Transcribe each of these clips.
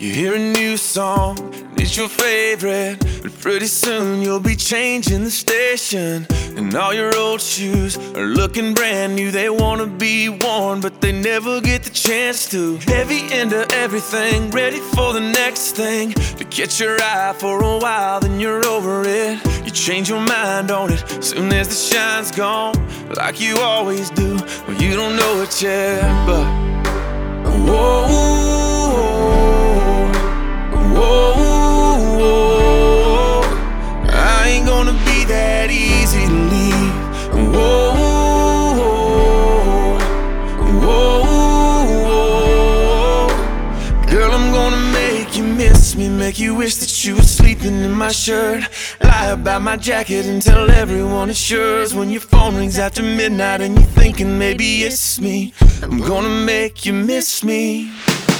You hear a new song, and it's your favorite, but pretty soon you'll be changing the station. And all your old shoes are looking brand new. They wanna be worn, but they never get the chance to. Heavy into everything, ready for the next thing, to catch your eye for a while, then you're over it. You change your mind on it soon as the shine's gone, like you always do. Well, you don't know it yet, but whoa, whoa, I ain't gonna be that easy to leave. Whoa, whoa, girl, I'm gonna make you miss me, make you wish that you were sleeping in my shirt. Lie about my jacket and tell everyone it's yours. When your phone rings after midnight and you're thinking maybe it's me, I'm gonna make you miss me.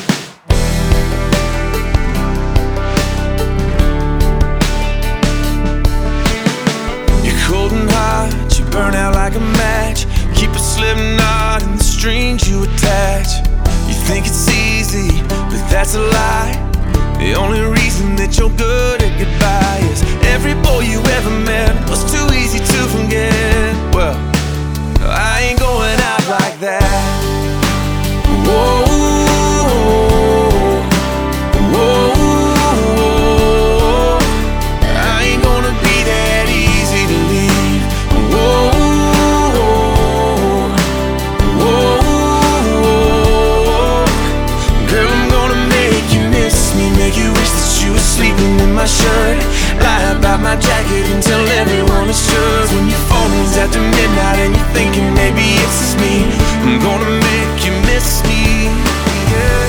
Cold and hot, you burn out like a match. Keep a slip knot in the strings you attach. You think it's easy, but that's a lie. The only reason that you're good at goodbye is every boy you ever met was too easy to forget. Well, I ain't going out like that. Whoa, whoa, I ain't gonna be that easy to leave. Whoa, whoa, girl, I'm gonna make you miss me, make you wish that you were sleeping in my shirt. Lie about my jacket and tell everyone it's yours. When your phone rings after midnight and you're thinking maybe it's just me, I'm gonna make you miss me, yeah.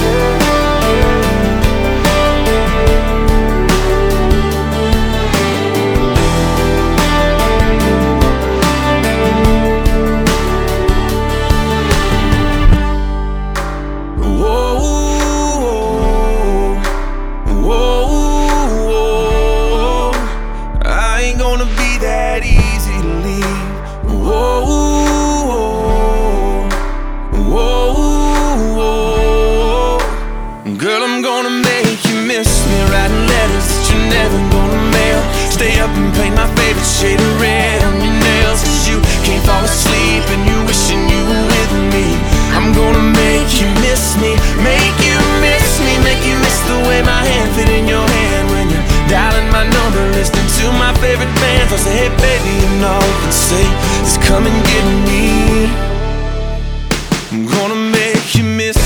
Girl, I'm gonna make you miss me, writing letters that you're never gonna mail. Stay up and paint my favorite shade of red on your nails, 'cause you can't fall asleep and you're wishing you were with me. I'm gonna make you miss me, make you miss me, make you miss the way my hand fit in your hand when you're dialing my number, listening to my favorite bands. I'll say, hey baby, and all you can say is come and get me. I'm gonna make you miss